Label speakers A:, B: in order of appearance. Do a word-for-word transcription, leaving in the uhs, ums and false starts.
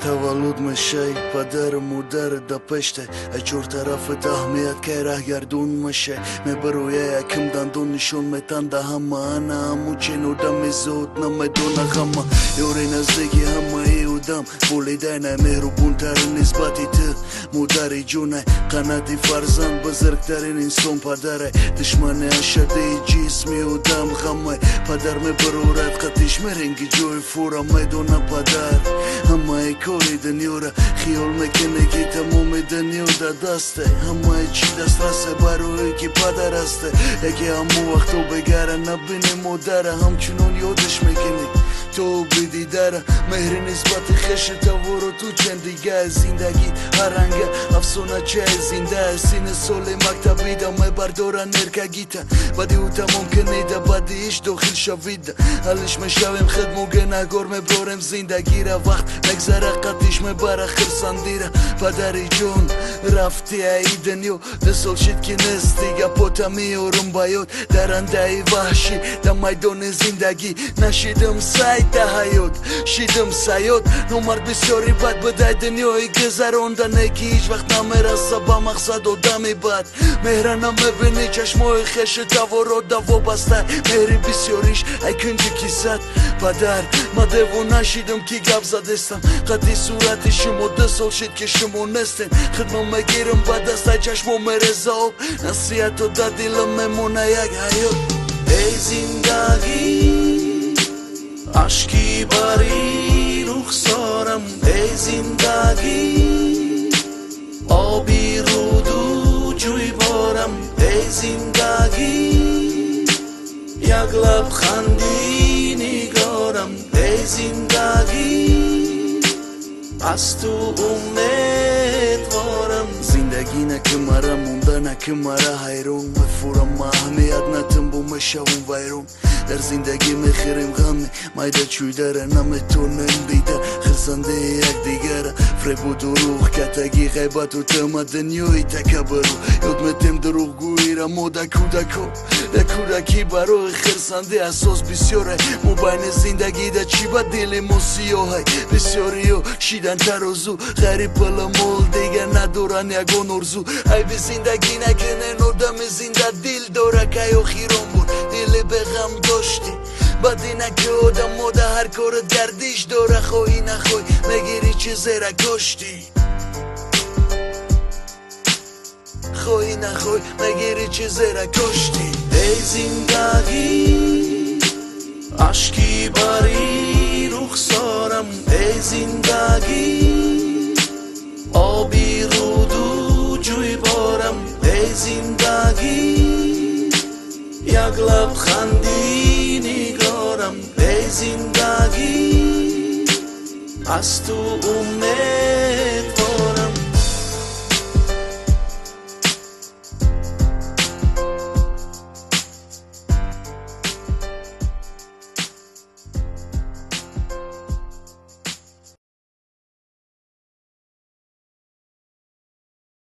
A: تولد میشه پدر مادر دپشته اجور طرف اهمیت که راه گردون میشه میبرویه یکم دندون نشون میتنده همه انا همو چینو دم زود نمیدونه غمه یوری نزدیکی همه ایودم بولیده نمیروبون تر نسبتی تو مادری جونه قناتی فرزند بزرگترین انسان پدره دشمن اشده جسمی و دم غمه پدر میبرورد قطیش مرنگی جوی فورا میدونه پدر همه کاری دنیا را خیال میکنه که تمام دنیا در دسته همه چی دست رسه بروی که پدر هسته یکی همو وقتو بگره نبینه مادره همچنان یادش میکنی تو بدی داره مهر نسبت خش تورو تو چند دیگه زندگی هرنگه افسونه چه زنده سین سال مکتبی دا می بردارن نرکگیتا بدی او تمام کنیده بدی ایش داخل شویده حلش میشویم خدموگه نگار میبرم زندگی را وقت مگذره قطیش میبره خرسندی را پدری جون رفتی ای دنیو ده سال شد که نست دیگه پاتا میارم باید درنده ای وحشی در میدان زندگی نشیدم سعی ده حیات شیدم سیاد نمرد بسیاری بد بده دنیای گذراندن که هیچ وقت نمیرسه با مقصد و دمی بد مهره نمیبینی چشمای خش دوارا دوا بسته مهری بسیاریش ای کنجی کیست پدر ما دیو نشیدم که گپ زدستم قدی صورت شما ده سال شد که شما نستین خدمه مگیرم با دسته چشمو مرزاب نصیحت و در دلم میمونه یک حیات ای زندگی عشقی باری رخسارم ای زندگی آبی رودو جوی بارم ای زندگی یک لبخندی نگارم ای زندگی از تو امیدوارم زندگی نکه مرا مونده نکه مرا حیرون مفورم اهمیت نتم بو مشون ویرون در زندگی میخیریم غمی مایده چوی داره نمیتونم دیده خرسنده یک دیگره فریب و دروغ کتگی غیبت و تمه دنیای تکبرو یاد میتیم دروغ گویی را ماده کودکو در کودکی برای خرسنده اساس بسیاره مبین زندگی در چی با دل ما سیاهی بسیاری ها شیدن ترازو غریب پل مول دیگه ندارن یگان ارزو ای به زندگی نکنه نردم زنده دل داره که یا خیران بود دل به غم داشتی بدی نکه آدم ماده هر کارت گردیش داره خواهی نخواهی مگیری چه زیره کاشتی خواهی نخواهی مگیری چه زیره کاشتی ای زندگی عشقی باری رخسارم ای زندگی آبی رودو جوی بارم ای زندگی یک لبخندی نگارم ای زندگی از تو امید